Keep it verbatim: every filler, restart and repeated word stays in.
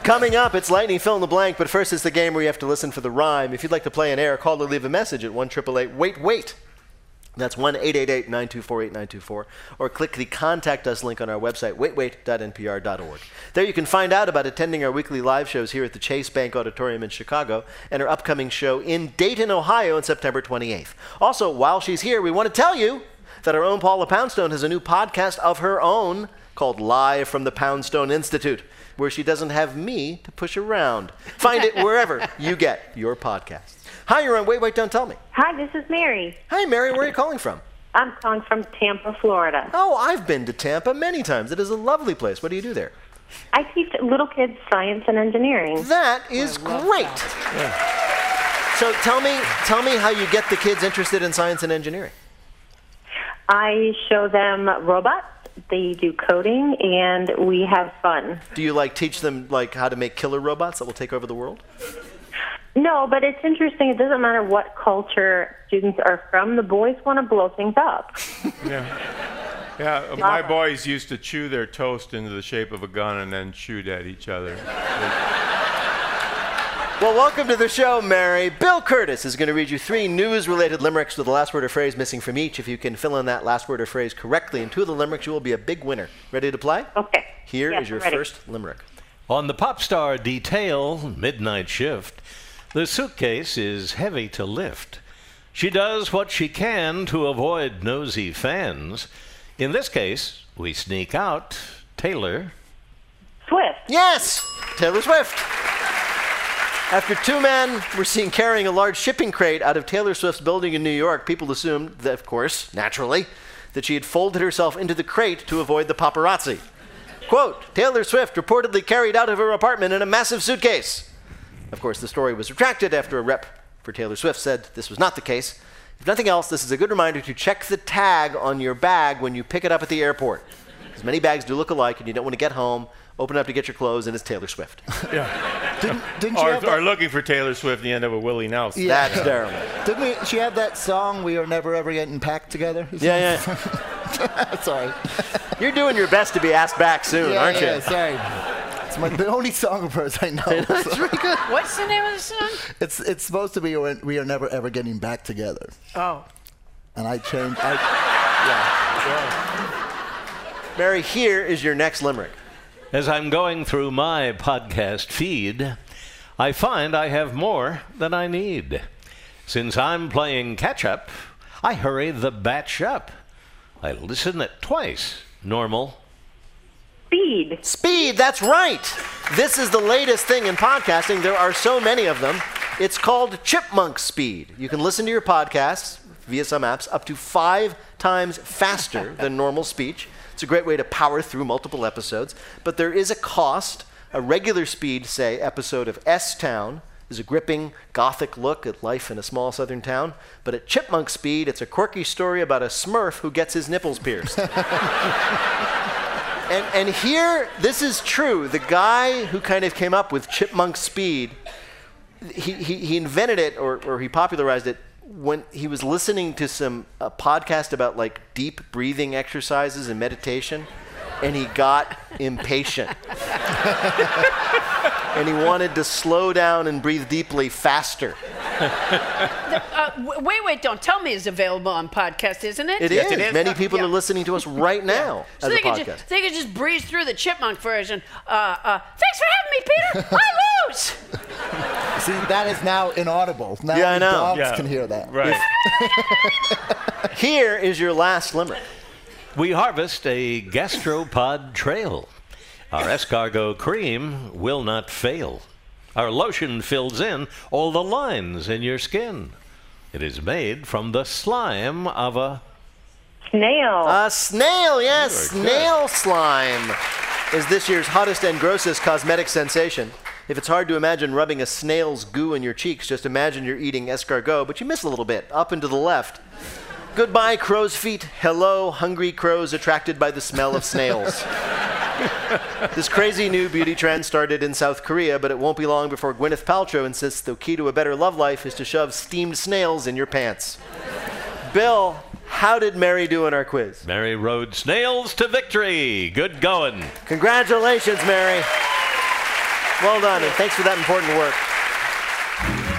Coming up, it's Lightning Fill in the Blank, but first it's the game where you have to listen for the rhyme. If you'd like to play an air, call or leave a message at one eight eight eight, wait, wait. That's one eight eight eight, nine two four, eight nine two four. Or click the Contact Us link on our website, wait wait dot n p r dot org. There you can find out about attending our weekly live shows here at the Chase Bank Auditorium in Chicago and our upcoming show in Dayton, Ohio on September twenty-eighth. Also, while she's here, we want to tell you that our own Paula Poundstone has a new podcast of her own called Live from the Poundstone Institute, where she doesn't have me to push around. Find it wherever you get your podcasts. Hi, you're on Wait, Wait, Don't Tell Me. Hi, this is Mary. Hi, Mary. Where are you calling from? I'm calling from Tampa, Florida. Oh, I've been to Tampa many times. It is a lovely place. What do you do there? I teach little kids science and engineering. That is great. That. Yeah. So tell me, tell me how you get the kids interested in science and engineering. I show them robots. They do coding, and we have fun. Do you like teach them like how to make killer robots that will take over the world? No, but it's interesting. It doesn't matter what culture students are from. The boys want to blow things up. Yeah, yeah. My boys used to chew their toast into the shape of a gun and then shoot at each other. Well, welcome to the show, Mary. Bill Curtis is going to read you three news-related limericks with the last word or phrase missing from each. If you can fill in that last word or phrase correctly in two of the limericks, you will be a big winner. Ready to play? Okay. Here yes, is your first limerick. On the pop star Detail midnight shift, the suitcase is heavy to lift. She does what she can to avoid nosy fans. In this case, we sneak out Taylor Swift. Yes, Taylor Swift. After two men were seen carrying a large shipping crate out of Taylor Swift's building in New York, people assumed that, of course, naturally, that she had folded herself into the crate to avoid the paparazzi. Quote, Taylor Swift reportedly carried out of her apartment in a massive suitcase. Of course, the story was retracted after a rep for Taylor Swift said this was not the case. If nothing else, this is a good reminder to check the tag on your bag when you pick it up at the airport. Because many bags do look alike, and you don't want to get home, open up to get your clothes, and it's Taylor Swift. Yeah. didn't, didn't or, she have or that? looking for Taylor Swift, the end of a Willie Nelson. Yeah. That's terrible. Didn't we, she have that song, We Are Never Ever Getting Packed Together? Yeah, yeah. Sorry. You're doing your best to be asked back soon, yeah, aren't you? Yeah, sorry. It's my, the only song of hers I know. That's so. really good. What's the name of the song? It's it's supposed to be We Are Never Ever Getting Back Together. Oh. And I changed. I, yeah. Mary, here is your next limerick. As I'm going through my podcast feed, I find I have more than I need. Since I'm playing catch-up, I hurry the batch up. I listen it twice. Normal. Speed. Speed, that's right. This is the latest thing in podcasting. There are so many of them. It's called Chipmunk Speed. You can listen to your podcasts via some apps up to five times faster than normal speech. It's a great way to power through multiple episodes. But there is a cost. A regular speed, say, episode of S-Town is a gripping, gothic look at life in a small southern town. But at Chipmunk Speed, it's a quirky story about a Smurf who gets his nipples pierced. And, and here, this is true. The guy who kind of came up with Chipmunk Speed, he, he, he invented it, or, or he popularized it, when he was listening to some a podcast about like deep breathing exercises and meditation, and he got impatient. And he wanted to slow down and breathe deeply faster. the, uh, Wait, Wait, Don't Tell Me is available on podcast, isn't it? It, yes, is. it is. Many people Yeah. are listening to us right now So as they a could, podcast. just, they could just breeze through the Chipmunk version. Uh, uh, Thanks for having me, Peter. I lose. See, that is now inaudible. Now Yeah, I know. dogs Yeah. can hear that. Right. Here is your last limerick. We harvest a gastropod trail. Our escargot cream will not fail. Our lotion fills in all the lines in your skin. It is made from the slime of a... Snail. A snail, yes. Very good. Snail slime is this year's hottest and grossest cosmetic sensation. If it's hard to imagine rubbing a snail's goo in your cheeks, just imagine you're eating escargot, but you miss a little bit, up and to the left. Goodbye, crow's feet. Hello, hungry crows attracted by the smell of snails. This crazy new beauty trend started in South Korea, but it won't be long before Gwyneth Paltrow insists the key to a better love life is to shove steamed snails in your pants. Bill, how did Mary do in our quiz? Mary rode snails to victory. Good going. Congratulations, Mary. Well done, and thanks for that important work.